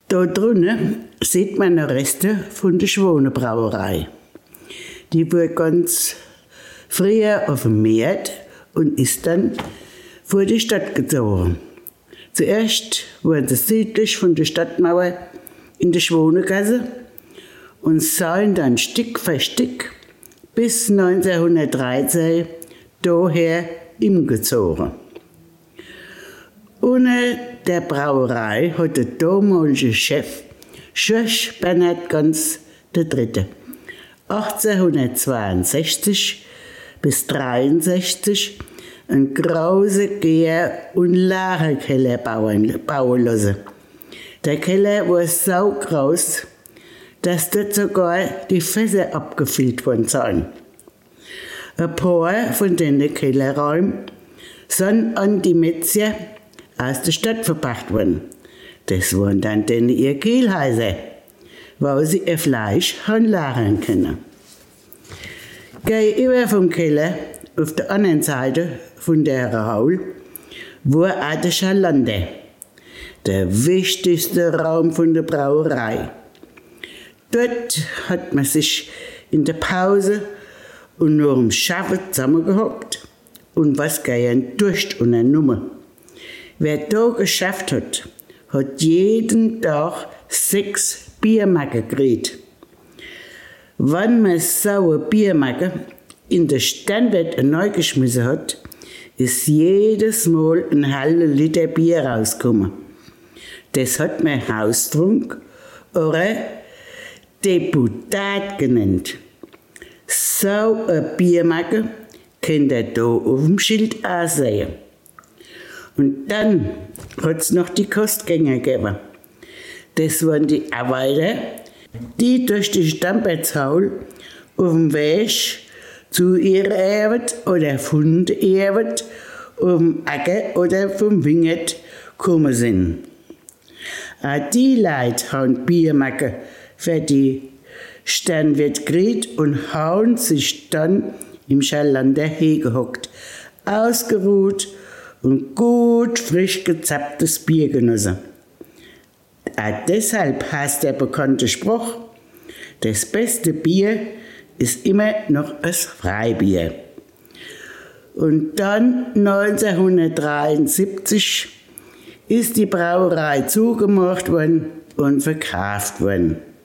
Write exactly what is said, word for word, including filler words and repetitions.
Da drinnen sieht man noch Reste von der Schwanenbrauerei. Die war ganz früher auf dem Markt und ist dann vor die Stadt gezogen. Zuerst waren sie südlich von der Stadtmauer in der Schwanengasse und seien dann Stück für Stück bis neunzehnhundertdreizehn daher umgezogen. Ohne der Brauerei hat der damalige Chef Schorsch Bernhard Ganz der Dritte achtzehnhundertzweiundsechzig bis dreiundsechzig einen großen Gär- und Lagerkeller bauen, bauen lassen. Der Keller war so groß, dass dort sogar die Fässer abgefüllt worden sind. Ein paar von diesen Kellerräumen sind an die Metzger aus der Stadt verpachtet worden. Das waren dann denen ihr Kielhäuser, wo sie ihr Fleisch haben lagern können. Gegenüber vom Keller, auf der anderen Seite von der Haul, war auch der Schalander, der wichtigste Raum von der Brauerei. Dort hat man sich in der Pause und nur im Schaffen zusammengehockt und was gern Durst und eine Nummer. Wer da geschafft hat, hat jeden Tag sechs Biermagge gekriegt. Wenn man so eine Biermagge in der Sternwert neu geschmissen hat, ist jedes Mal ein halber Liter Bier rausgekommen. Das hat man Haustrunk oder Deputat genannt. So eine Biermagge könnt ihr da auf dem Schild auch sehen. Und dann hat es noch die Kostgänger gegeben. Das waren die Arbeiter, die durch die Stampertshaul auf dem Weg zu ihrer Arbeit oder von der Arbeit auf dem Acker oder vom Winget gekommen sind. Auch die Leute haben Biermagge für die Sternwert gekriegt und haben sich dann im Schalander hingehockt, ausgeruht und gut frisch gezapptes Bier genossen. Auch deshalb heißt der bekannte Spruch, das beste Bier ist immer noch das Freibier. Und dann neunzehnhundertdreiundsiebzig ist die Brauerei zugemacht worden und verkauft worden.